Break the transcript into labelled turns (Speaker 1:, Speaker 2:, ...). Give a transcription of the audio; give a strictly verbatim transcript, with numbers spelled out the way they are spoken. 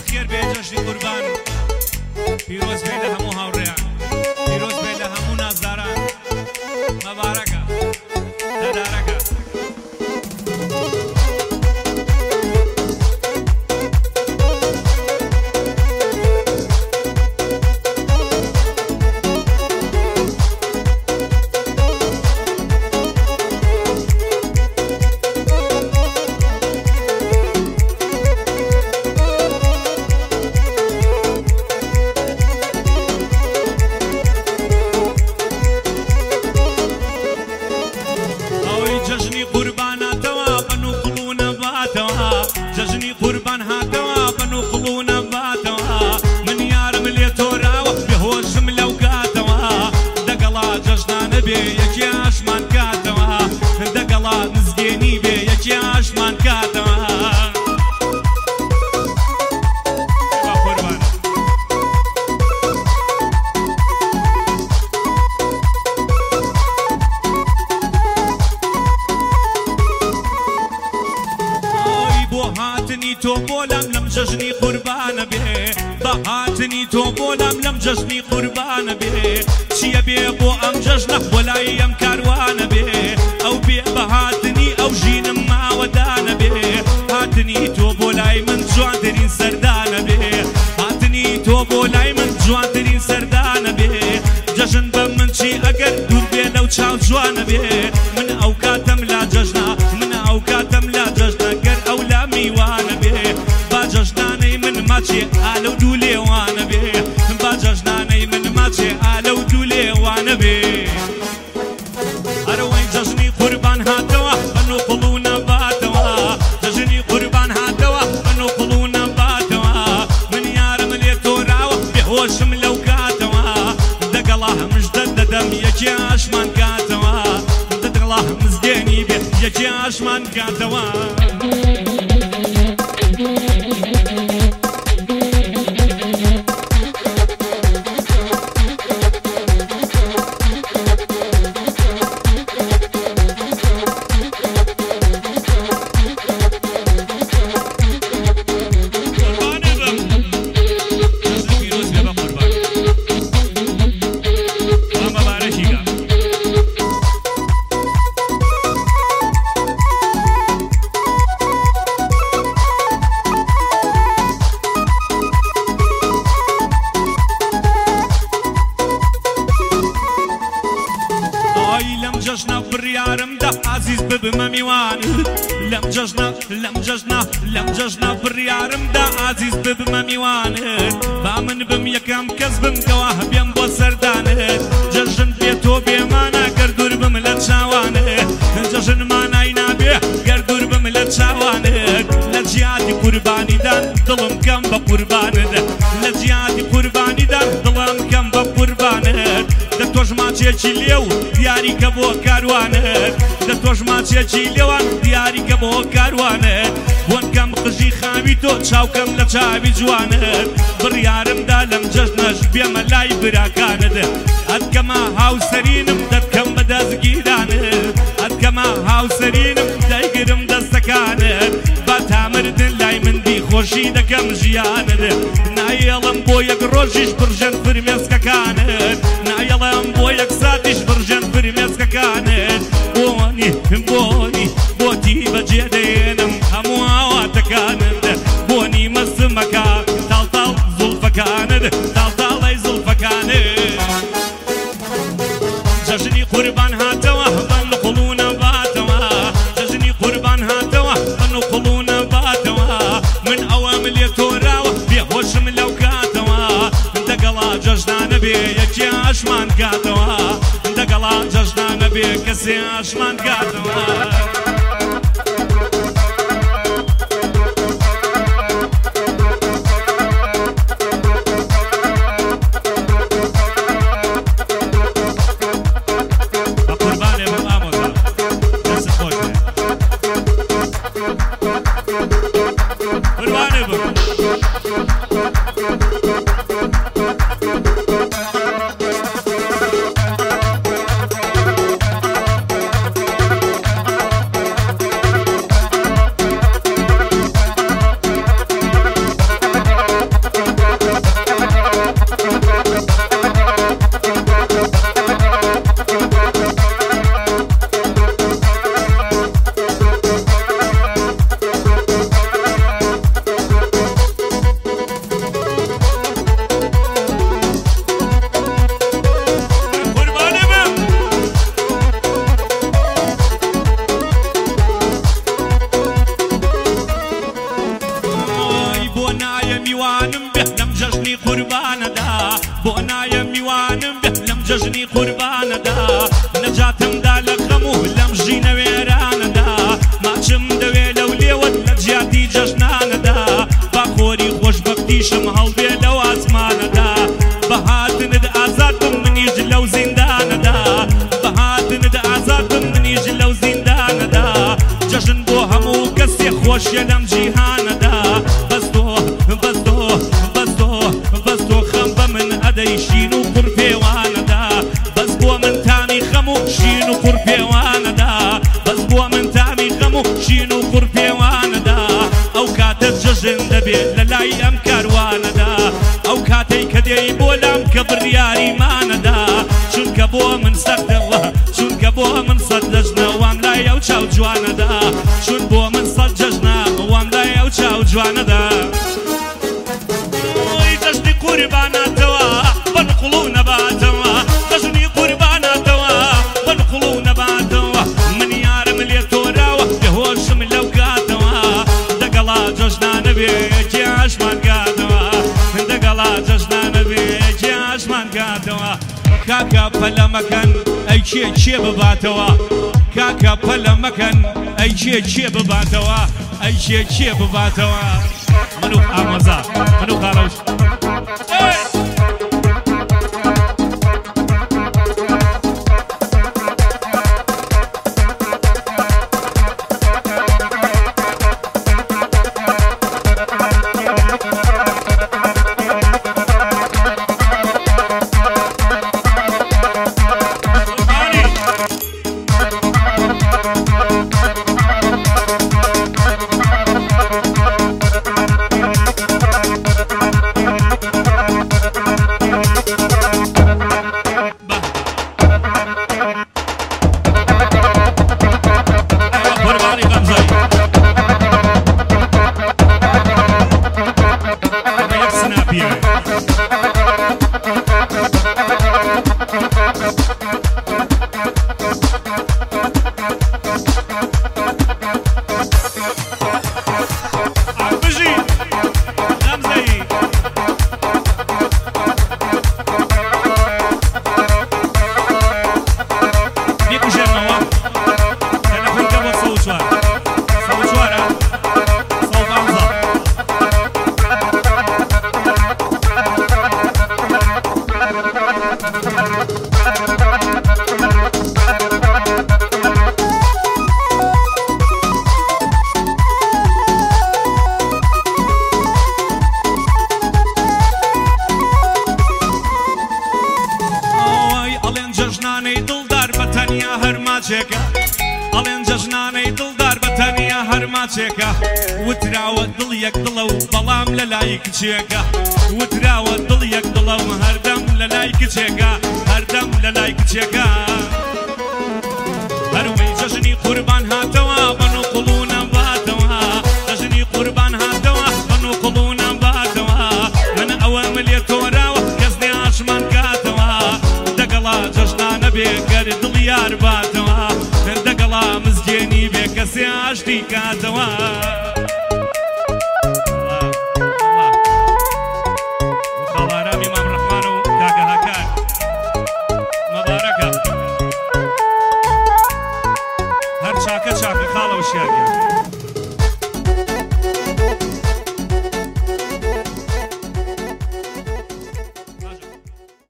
Speaker 1: خێر بێ جەژنی قوربان پیرۆز بێ لە هەموو هاوڕێیان پیرۆز بێ لە هەموو نازداران مەبارەکە دەدارەکە
Speaker 2: جژنی قوربانە بێ بەهاتنی تۆ بۆ لام لەم جژنی قوربانە بێ چییە بێ بۆ ئەم جەژنە بۆ لای ئەم کاروانە بێ ئەو بێ بەهاتنی ئەو ژینم ماوەدانە بێ هاتنی تۆ بۆ لای من جوانترین سەردانە بێ هاتنی تۆ بۆ لای من جوانترین سەردانە بێ جەژن بە من چی ئەگەر دوور بێ لەو چاو جوانە بێ من ئەو کاتەم لا جەژنە من ئەو کاتەم لا جەژنە گەر ئەو لا میوانە بێ جژنانەی من ماچێ ئالە و دوو لێوانە بێ با جژنانەی من ماچێ ئالە و دوو لێوانە بێ ئەرەوەی جژنی قوربان هاتەوە بەن و قوڵ و نەباتەوە جژنی قوربان هاتەوە بەن و قوڵ و نەباتەوە من یارم لێ تۆراوە بێهۆشم لەو کاتەوە دەگەڵا هەمشدە دەدەم یەکێ ئاشمان کاتەوە دەگەڵا هەمزگێنی بێ یەکێ ئاشمان کاتەوە لەم جەژنە لەم جەژنە بڕیارمدا ئازیز ببمە میوانت با من بم یەکەم کەس بم کەوا هەبێم بۆ سەردانت جەژن بێ تۆ بێمانە گەر دوور بم لە چاوانت جەژن مانای نابێ گەر دوور بم لە چاوانت لە جیاتی قوربانیدان دڵم کەم بە قوربانت لە جیاتی قوربانیدان دڵم کەم بە قوربانت دە تۆش ماچێکی لێو دیاریکە بۆ کاروانت دە تۆش ماچێکی لێوان دیاریکە بۆ کاروانت بۆن کەم قژی خاوی تۆ چاوکەم لە چاوی جوانت بڕیارمدا لەم جەژنەش بێمە لای براکانت ئەتکەمە هاوسەرینم دەتکەم بە دەستگیرانت ئەتکەمە هاوسەرینم دەیگرم دەستەکانت با تامردن لای من دی خۆشی دەکەم ژیانت نایەڵم بۆ یەک ڕۆژیش بڕژەن فرمێسکەکانت نایەڵم بۆ یەک ساتیش بڕژەن فرمێسکەکانت بۆنی بۆنی بۆتی بەجێ دێنم هەموو ئاواتەکانت بۆنی مەسمەکە تاڵتاڵ زوڵفەکانت تاڵتاڵی زوڵفەکانت جەژنی قوربان هاتەوە بەن و قوڵ و نەباتەوە جەژنی قوربان هاتەوە بەن و قوڵ و نەباتەوە من ئەوەم لێ تۆراوە بێهۆشم لەو کاتەوە دەگەڵا جەژنانە بێ یەکێ ئاشمان کاتەوە دەگەڵا جەژنانە بێ کەسێ ئاشمان کاتەوە خۆشیە لەم جیهانەدا بەس تۆ بەس تۆ بەس تۆ بەس تۆ خەم بە من ئەدەی شین و قوڕ پێوانەدا بەس بۆ من تامی خەم و شین و قوڕ پێوانەدا بەس بۆ من تامی خەم و شین و قوڕ پێوانەدا ئەو کاتە جەژن دەبێت لە لای ئەم کاروانەدا ئەو کاتەی کە دێی بۆ لام کە بڕیاریمانەدا چونکە بۆ من سەردەوە چونکە بۆ من سەد دەژنە وام لای ئەو چاو جوانەدا چون بۆ من سەد جەژنە وام لای ئەو چاو جوانەدا ئۆی جەژنی قورباناتەوە بەنقوڵ و نەباتەوە جەژنی قورباناتەوە بەنقوڵ و نەباتەوە من یارم لێ تۆراوە دەهۆشم لەو کاتەوە دەگەڵا جەژنانە بێ گیاشمان کاتەوە دەگەڵا جەژنانە بێ گیاشمان کاتەوە کاکە پەلە مەکەن ئەی کێ کێ بباتەوە کاکە پەلە مەکەن ئەی کێ کێ بباتەوە ئەی کێ کێ بباتەوە من و ئامۆزا من و کاڵەوش ئەڵێن جەژنانەی دڵدار بە تەنیا هەرماچێکە وتراوە دڵ یەک دڵە و بەڵام لە لای کچێکە وتراوە دڵ یەک دڵە و هەردەم لە لای کچێکە هەردەم لە لای کچێکە هەروەی جەژنی قوربان هاتەوە بەن و قوڵونە باتەوە جەژنی قوربان هاتەوە بەن و قوڵونە باتەوە من ئەوەم لێ تۆراوە کەس نێعاشمان کاتەوە دەگەڵا جەژنانە بێ گەر دڵیار باتەوە دەگەڵا مزگێنی بێ کەسێ ئاشتی کاتەوە خەڵارامی مام ڕەحمانە و کاکە هاکار مەبارەکە هەر چاکە چاکە خاڵە و شیاگە